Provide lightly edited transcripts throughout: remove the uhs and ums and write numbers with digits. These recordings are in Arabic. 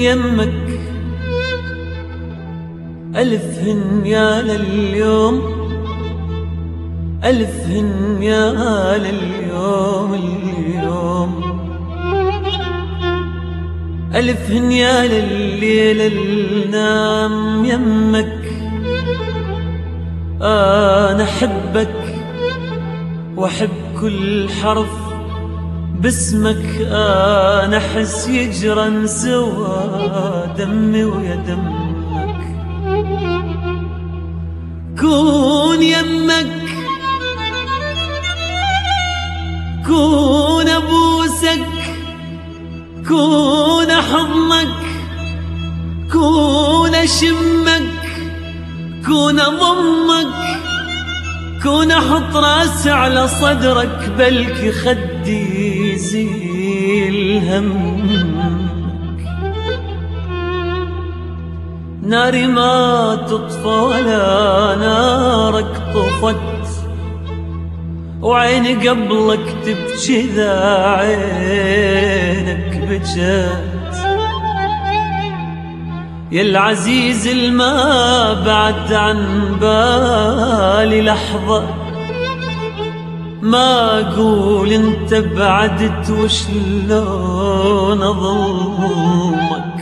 يمك ألف هنيا لليوم، ألف هنيا لليوم اليوم، ألف هنيا للليل النام يمك. أنا أحبك وأحب كل حرف باسمك، أنا أحس يجرن سوا دمي ويا دمك. كون يمك، كون أبوسك، كون حضنك، كون أشمك، كون أضمك، كون أحط راسي على صدرك، بلكي خدي يزيل همك. ناري ما تطفى ولا نارك طفت، وعيني قبلك تبكي ذا عينك بجت. يا العزيز الما بعد عن بالي لحظة، ما أقول انت بعدت وشلون أظلمك.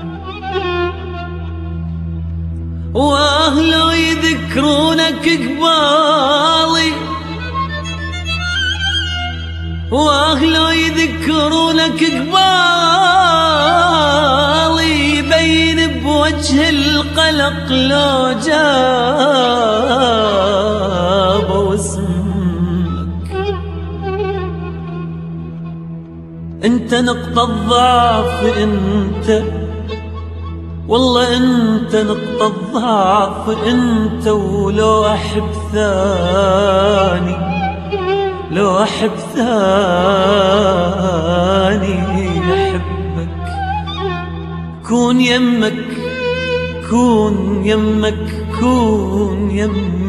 وأهله يذكرونك قبالي، وأهله يذكرونك قبالي، يبين بوجه القلق لو جابوا اسمك. انت نقطة الضعف، انت والله انت نقطة الضعف انت. ولو احب ثاني، لو احب ثاني احبك. كون يمك، كون يمك، كون يمك.